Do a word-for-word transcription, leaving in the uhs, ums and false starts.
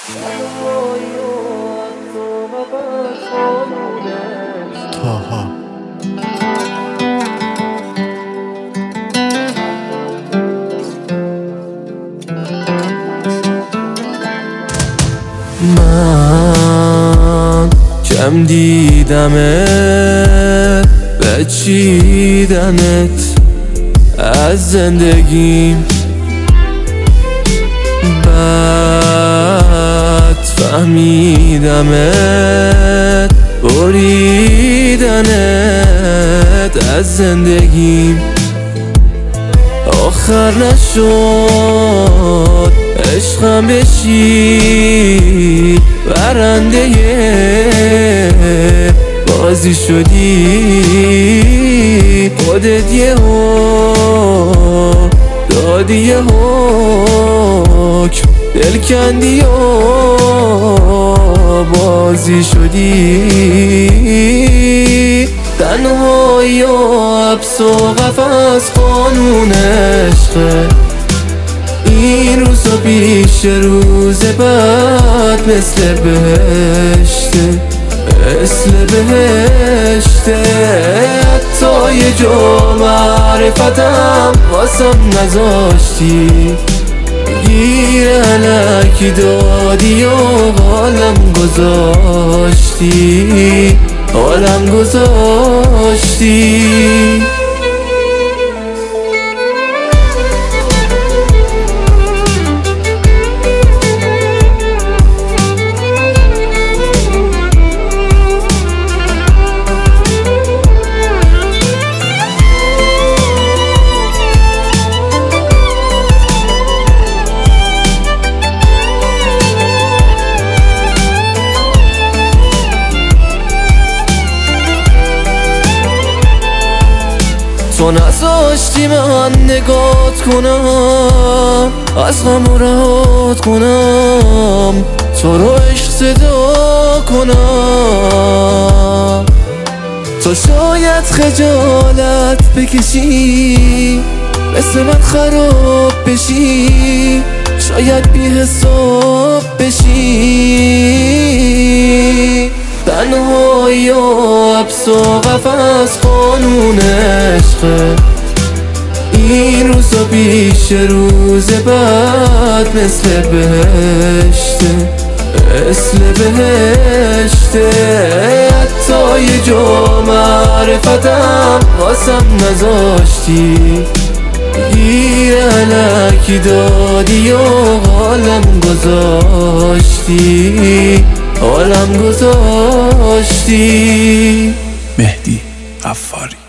تاها من کم دیدمت بچیدنت از زندگیم، بد فهمیدمت بریدنت از زندگیم. آخر نشد عشقم بشی برنده بازی شدی، خودت یه ها دادی یه حکم دل کندی و بازی شدی. تنهایی و حبس و قفس قانون عشقه، این روزا پیش روز بعد مثل بهشته، مثل بهشته. حتی یه جا معرفتم واسم نذاشتی، گیر علکی دادی و حالم گذاشتی، حالم گذاشتی. تو نذاشتی من نگات کنم، از غم رهات کنم، تو رو عشق صدا کنم. تو شاید خجالت بکشی، مثل من خراب بشی، شاید بی حساب بشی. تنهایی و حبس و قفس قانون عشقه، این روزا پیش روز بعد مثل بهشته، مثل بهشته. حتی یه جا معرفتم واسم نذاشتی، گیر علکی دادی و حالم گذاشتی، حالم گذاشتی. مهدی غفاری.